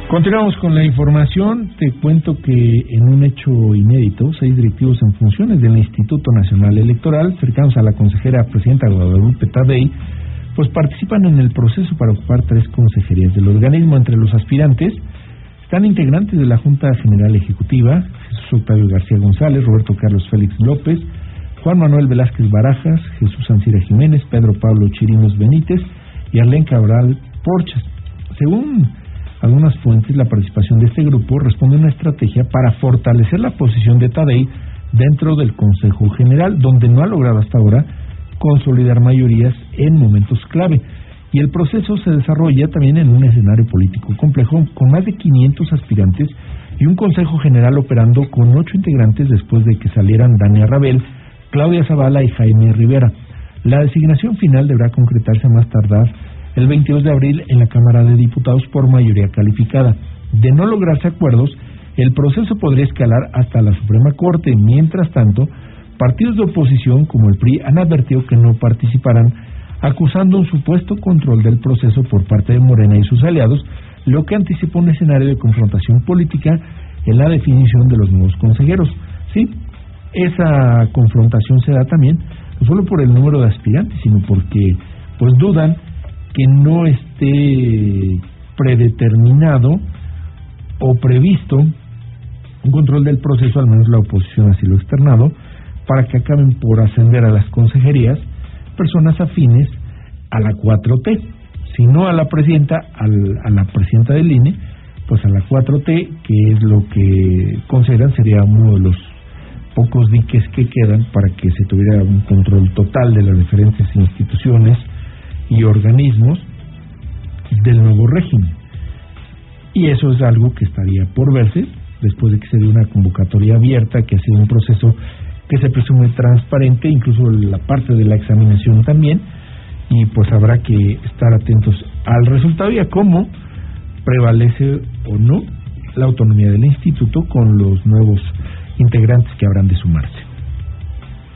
Continuamos con la información. Te cuento que en un hecho inédito, 6 directivos en funciones del Instituto Nacional Electoral, cercanos a la consejera presidenta Guadalupe Tadei, pues participan en el proceso para ocupar 3 consejerías del organismo. Entre los aspirantes están integrantes de la Junta General Ejecutiva, Jesús Octavio García González, Roberto Carlos Félix López, Juan Manuel Velázquez Barajas, Jesús Ancira Jiménez, Pedro Pablo Chirinos Benítez y Arlén Cabral Porchas. Según algunas fuentes, la participación de este grupo responde a una estrategia para fortalecer la posición de Tadei dentro del Consejo General, donde no ha logrado hasta ahora consolidar mayorías en momentos clave. Y el proceso se desarrolla también en un escenario político complejo, con más de 500 aspirantes y un Consejo General operando con 8 integrantes después de que salieran Dania Rabel, Claudia Zavala y Jaime Rivera. La designación final deberá concretarse a más tardar el 22 de abril en la Cámara de Diputados por mayoría calificada. De no lograrse acuerdos, el proceso podría escalar hasta la Suprema Corte. Mientras tanto, partidos de oposición como el PRI han advertido que no participarán, acusando un supuesto control del proceso por parte de Morena y sus aliados, lo que anticipa un escenario de confrontación política en la definición de los nuevos consejeros. Sí, esa confrontación se da también no solo por el número de aspirantes, sino porque pues dudan que no esté predeterminado o previsto un control del proceso, al menos la oposición así lo ha externado, para que acaben por ascender a las consejerías personas afines a la 4T, si no a la presidenta, a la presidenta del INE, pues a la 4T, que es lo que consideran sería uno de los pocos diques que quedan para que se tuviera un control total de las diferentes instituciones y organismos del nuevo régimen. Y eso es algo que estaría por verse después de que se dé una convocatoria abierta, que ha sido un proceso que se presume transparente, incluso la parte de la examinación también, y pues habrá que estar atentos al resultado y a cómo prevalece o no la autonomía del instituto con los nuevos integrantes que habrán de sumarse.